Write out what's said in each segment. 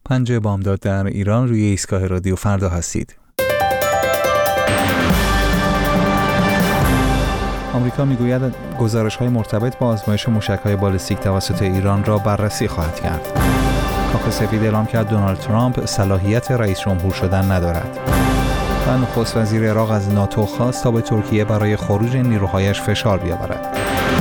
5 بامداد در ایران روی ایستگاه رادیو فردا هستید. آمریکا میگوید گزارش‌های مرتبط با آزمایش موشک‌های بالستیک توسط ایران را بررسی خواهد کرد. کاخ سفید اعلام کرد دونالد ترامپ صلاحیت رئیس جمهور شدن ندارد. و نخست وزیر عراق از ناتو خواست تا به ترکیه برای خروج نیروهایش فشار بیاورد.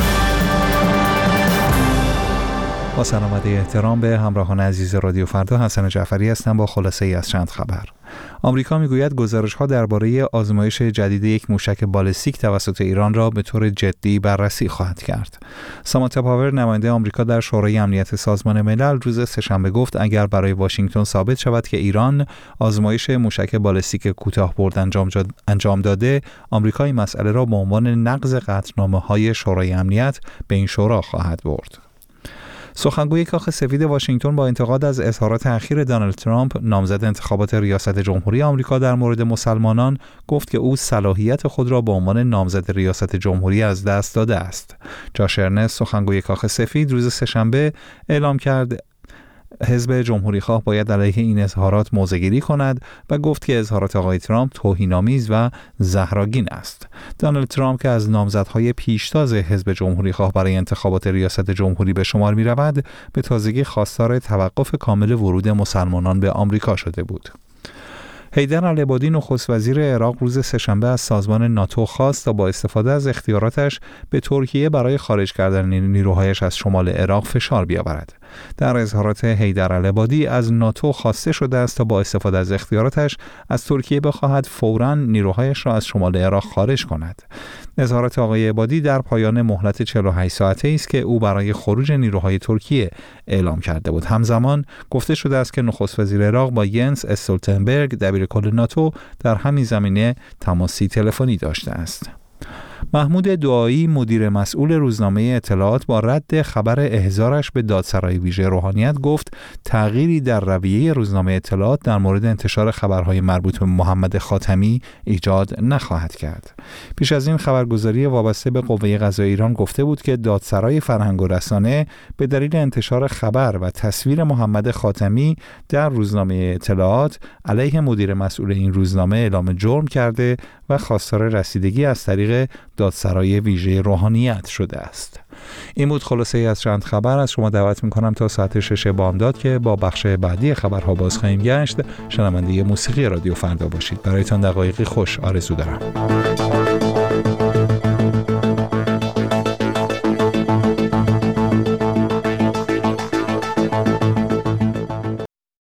با سلامت احترام به همراهان عزیز رادیو فردا، حسن جعفری هستم با خلاصه ای از چند خبر. آمریکا میگوید گزارش‌ها درباره آزمایش جدید یک موشک بالستیک توسط ایران را به طور جدی بررسی خواهد کرد. سامانتا پاور، نماینده آمریکا در شورای امنیت سازمان ملل، روز سه‌شنبه گفت اگر برای واشنگتن ثابت شود که ایران آزمایش موشک بالستیک کوتاه‌برد انجام داده، آمریکا این مسئله را به عنوان نقض قطعنامه‌های شورای امنیت به این شورا خواهد برد. سخنگوی کاخ سفید واشنگتن با انتقاد از اظهارات اخیر دونالد ترامپ، نامزد انتخابات ریاست جمهوری آمریکا، در مورد مسلمانان گفت که او صلاحیت خود را به عنوان نامزد ریاست جمهوری از دست داده است. جاش ارنست، سخنگوی کاخ سفید، روز سه‌شنبه اعلام کرد حزب جمهوری‌خواه باید علیه این اظهارات موضع‌گیری کند و گفت که اظهارات آقای ترامپ توهین‌آمیز و زهرآگین است. دونالد ترامپ که از نامزدهای پیشتاز حزب جمهوری‌خواه برای انتخابات ریاست جمهوری به شمار می‌رود، به تازگی خواستار توقف کامل ورود مسلمانان به آمریکا شده بود. حیدر العبادی، نخست وزیر عراق، روز سه‌شنبه از سازمان ناتو خواست تا با استفاده از اختیاراتش به ترکیه برای خارج کردن نیروهایش از شمال عراق فشار بیاورد. در اظهارات حیدر العبادی، از ناتو خواسته شده است تا با استفاده از اختیاراتش از ترکیه بخواهد فوراً نیروهایش را از شمال عراق خارج کند. اظهارات آقای عبادی در پایان مهلت 48 ساعته است که او برای خروج نیروهای ترکیه اعلام کرده بود. همزمان گفته شده است که نخست وزیر عراق با ینس استولتنبرگ، دبیرکل ناتو، در همین زمینه تماسی تلفنی داشته است. محمود دعایی، مدیر مسئول روزنامه اطلاعات، با رد خبر احضارش به دادسرای ویژه روحانیت گفت تغییری در رویه روزنامه اطلاعات در مورد انتشار خبرهای مربوط به محمد خاتمی ایجاد نخواهد کرد. پیش از این خبرگزاری وابسته به قوه قضاییه ایران گفته بود که دادسرای فرهنگ و رسانه به دلیل انتشار خبر و تصویر محمد خاتمی در روزنامه اطلاعات علیه مدیر مسئول این روزنامه اعلام جرم کرده و خواستار رسیدگی از طریق دادسرای ویژه روحانیت شده است. این بود خلاصه ای از چند خبر. از شما دعوت میکنم تا ساعت 6 بامداد که با بخش بعدی خبرها باز خواهیم گشت، شنونده موسیقی رادیو فردا باشید. برایتان دقایقی خوش آرزو دارم.